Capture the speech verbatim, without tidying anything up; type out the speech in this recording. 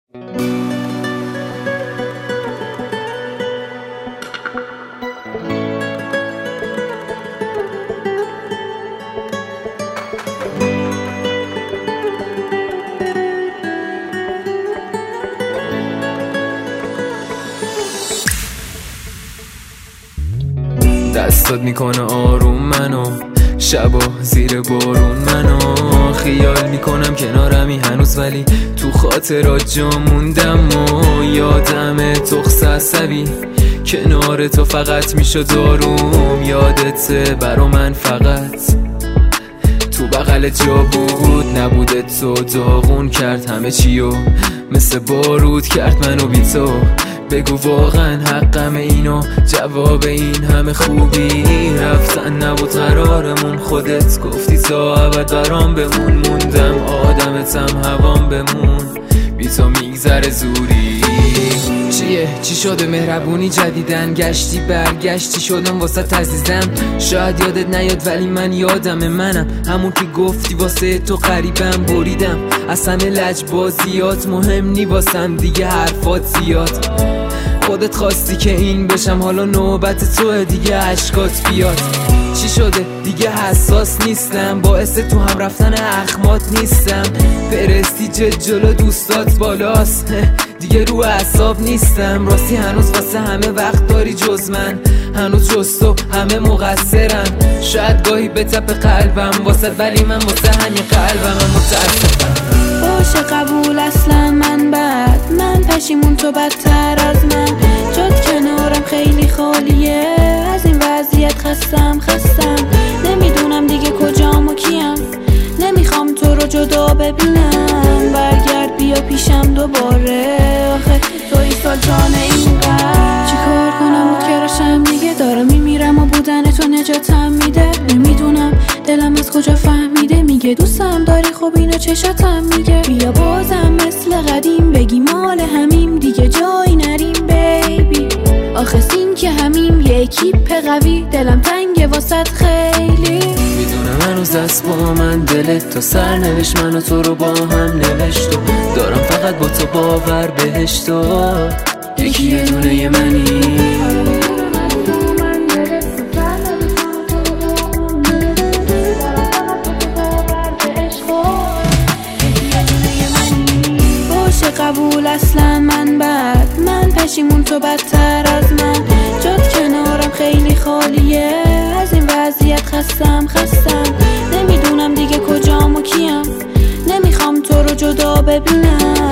دستات میکنه آروم منو، شبا زیر بارون منو، خیال میکنم کنارمی هنوز ولی تو خاطرات جا موندم و یادم تخص عصبی کنار تو فقط میشد آروم. یادت برا من فقط تو بغل جا بود، نبوده تو داغون کرد همه چیو، مثل بارود کرد منو بی تو. بگو واقعا حقم اینو، جواب این همه خوبی رفتن نبود قرارمون، خودت گفتی تا ابد برام بمون. موندم آدمتم هوام بمون، بی تو میگذره زوری. چیه چی شده مهربونی جدیدن، گشتی برگشتی شدم واسه عزیزم. شاید یادت نیاد ولی من یادم منم همون که گفتی واسه تو قریبم. بریدم از همه لجبازیات، مهم نی واسم دیگه حرفات زیاد. خودت خواستی که این بشم، حالا نوبت توه دیگه عشقات بیاد. چی شده دیگه حساس نیستم، باعث تو هم رفتن اخمات نیستم. پرستیج جلو دوستات بالاست، دیگه رو اعصاب نیستم. راستی هنوز واسه همه وقت داری جز من، هنوز جز تو همه مقصرن. شاید گاهی به تپ قلبم واسه، ولی من واسه همین قلبم متاسفم. باشه قبول اصلا من بد، من پشیمون تو بدتر از من. جات کنارم خیلی خالیه، از این وضعیت خستم خستم. نمیدونم دیگه کجام و کیم، نمیخوام تو رو جدا ببینم. برگرد بیا پیشم دوباره، آخه توی سلطان این قلب. چی کار کنم و کراشم دیگه، دارم میمیرم و بودن تو نجاتم میده. نمیدونم دلم از کجا فهمیده، میگه دوستم داری خب اینو چشاتم میگه. بیا بازم مثل قدیم بگی مال همیم، دیگه جایی نریم بیبی. آخه سین که همیم یه اکیپ قوی، دلم تنگه واسط خیلی. میدونم هنوز دست با من دلت، تو سر نوشت من و تو رو با هم نوشت. و دارم فقط با تو باور بهشت، و یکی یه دونه یه منی. قبول اصلا من بد، من پشیمون تو بدتر از من. جات کنارم خیلی خالیه، از این وضعیت خستم خستم. نمیدونم دیگه کجام و کیم، نمیخوام تو رو جدا ببینم.